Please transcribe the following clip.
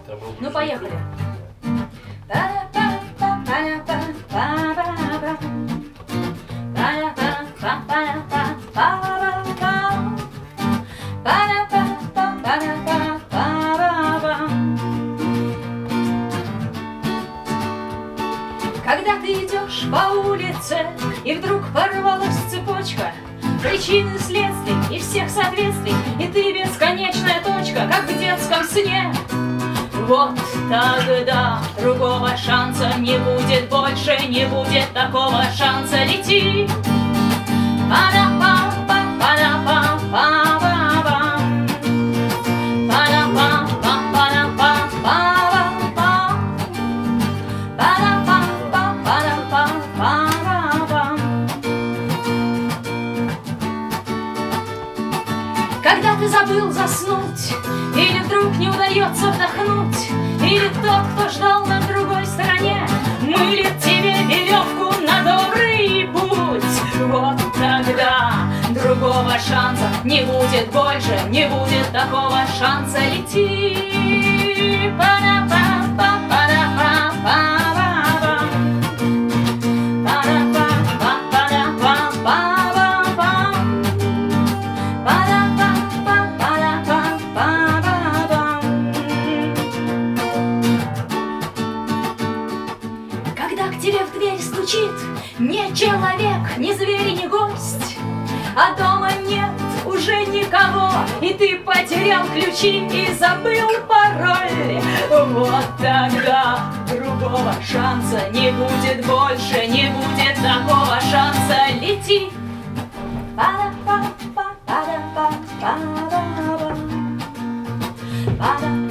Ну, поехали. Когда ты идешь по улице, и вдруг порвалась цепочка причин и следствий, и всех соответствий, и ты бесконечная точка, как в детском сне. Вот тогда другого шанса не будет больше, не будет такого шанса. Лети. Когда ты забыл заснуть, или вдруг не удается вдохнуть, или тот, кто ждал на другой стороне, мылит тебе веревку на добрый путь. Вот тогда другого шанса не будет больше, не будет такого шанса. Лети. Когда к тебе в дверь стучит не человек, не зверь, не гость, а дома нет уже никого, и ты потерял ключи и забыл пароль, вот тогда другого шанса не будет больше, не будет такого шанса. Лети. Па-да-па-па-па-да-па-па-да-па.